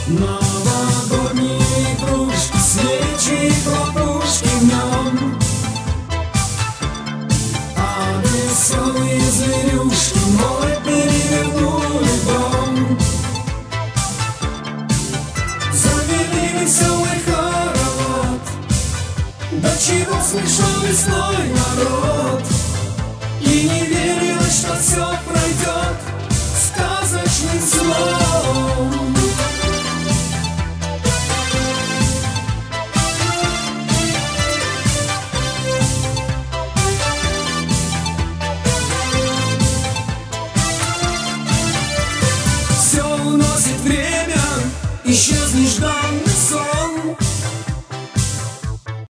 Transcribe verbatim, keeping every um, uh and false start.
Новогодние игрушки, свечи, хлопушки в нем, а веселые зверюшки мой перевернули дом. Завели веселый хоровод, до чего смешон весной народ, и не верилось, что все